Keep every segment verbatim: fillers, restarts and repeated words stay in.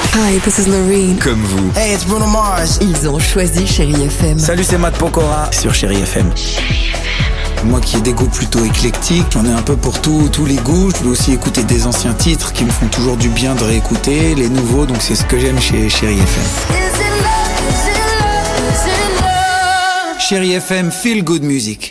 Hi, this is Loreen. Comme vous. Hey, it's Bruno Mars. Ils ont choisi Chérie F M. Salut, c'est Matt Pokora sur Chérie F M. Moi qui ai des goûts plutôt éclectiques, j'en ai un peu pour tout, tous les goûts. Je peux aussi écouter des anciens titres qui me font toujours du bien de réécouter, les nouveaux, donc c'est ce que j'aime chez Chérie F M. Chérie F M, feel good music.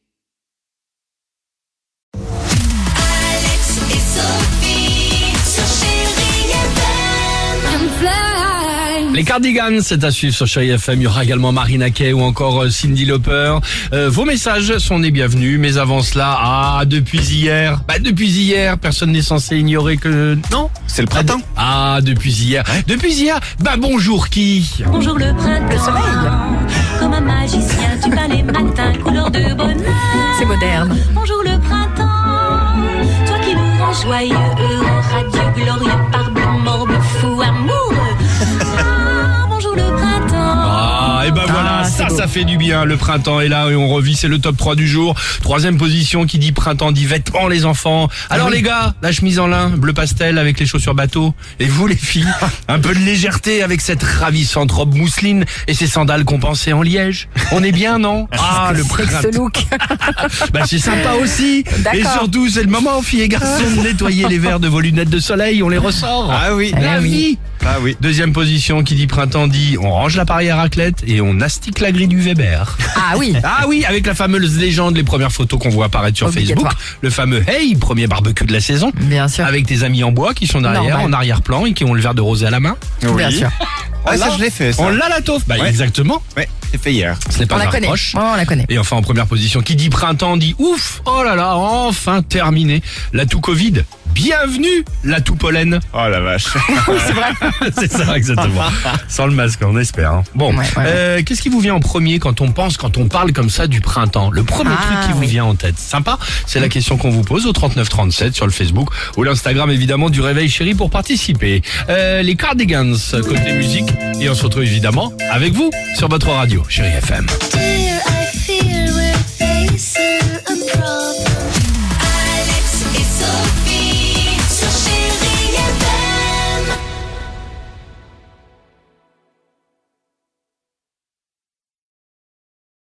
Les Cardigans, c'est à suivre sur Chérie F M. Il y aura également Marina Kaye ou encore Cyndi Lauper. Euh, vos messages sont les bienvenus, mais avant cela, ah, depuis hier, bah depuis hier, personne n'est censé ignorer que... Non, c'est le printemps. Ah, depuis hier. Ouais. Depuis hier, bah bonjour qui Bonjour le printemps, le soleil. Comme un magicien, tu vas les matins, couleur de bonheur. C'est moderne. Bonjour le printemps, toi qui nous rends joyeux, heureux, radieux, glorieux, par bleu, morbe, fou, amoureux. Ah, bonjour le printemps. Ah, et ben ah, voilà, ça, beau. Ça fait du bien. Le printemps est là et on revit, c'est le top trois du jour. Troisième position, qui dit printemps dit vêtements, les enfants. Alors ah oui. Les gars, la chemise en lin, bleu pastel avec les chaussures bateau. Et vous les filles, un peu de légèreté avec cette ravissante robe mousseline et ces sandales compensées en liège. On est bien, non? Ah, le printemps. Ce look. Bah c'est sympa aussi. D'accord. Et surtout, c'est le moment, filles et garçons, de nettoyer les verres de vos lunettes de soleil. On les ressort. Ah oui. La ah oui. vie. Ah oui. Deuxième position, qui dit printemps dit on range l'appareil à raclette et on astique la grille du Weber. Ah oui. Ah oui, avec la fameuse légende, les premières photos qu'on voit apparaître sur Facebook. Le fameux Hey, premier barbecue de la saison. Bien sûr. Avec tes amis en bois qui sont derrière, Normal. en arrière-plan et qui ont le verre de rosé à la main. Oui. Bien sûr. Ah, ça, je l'ai fait, ça. On l'a la taufe. Bah, Ouais. exactement. Ouais, c'est fait hier. Ce n'est pas On un la connaît. reproche. Oh, on la connaît. Et enfin, en première position, qui dit printemps dit ouf, oh là là, enfin terminé. La tout Covid. Bienvenue, la tout pollen. Oh la vache. C'est vrai. C'est ça, exactement. Sans le masque, on espère. Hein. Bon, Ouais, ouais, euh, qu'est-ce qui vous vient en premier quand on pense, quand on parle comme ça du printemps? Le premier Ah, truc qui vous oui. vient en tête, sympa? C'est la question qu'on vous pose au trente-neuf trente-sept sur le Facebook ou l'Instagram évidemment du Réveil Chéri pour participer. Euh, les Cardigans côté musique et on se retrouve évidemment avec vous sur votre radio Chéri F M. Dear, I fear we're facing a problem.